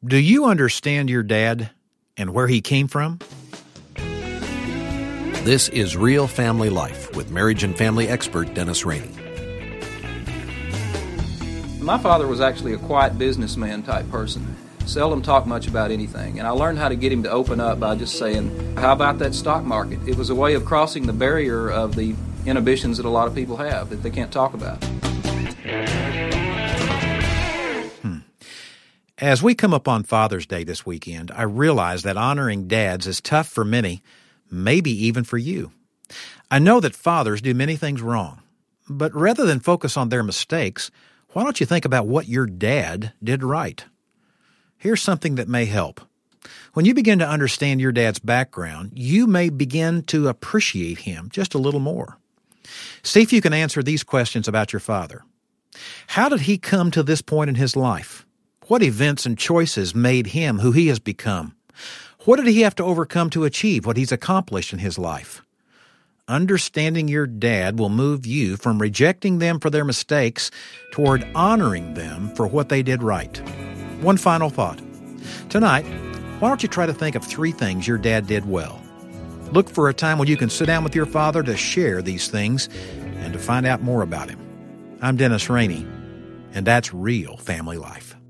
Do you understand your dad and where he came from? This is Real Family Life with marriage and family expert Dennis Rainey. My father was actually a quiet businessman type person. Seldom talked much about anything, and I learned how to get him to open up by just saying, how about that stock market? It was a way of crossing the barrier of the inhibitions that a lot of people have that they can't talk about. As we come up on Father's Day this weekend, I realize that honoring dads is tough for many, maybe even for you. I know that fathers do many things wrong, but rather than focus on their mistakes, why don't you think about what your dad did right? Here's something that may help. When you begin to understand your dad's background, you may begin to appreciate him just a little more. See if you can answer these questions about your father. How did he come to this point in his life? What events and choices made him who he has become? What did he have to overcome to achieve what he's accomplished in his life? Understanding your dad will move you from rejecting them for their mistakes toward honoring them for what they did right. One final thought. Tonight, why don't you try to think of 3 things your dad did well? Look for a time when you can sit down with your father to share these things and to find out more about him. I'm Dennis Rainey, and that's Real Family Life.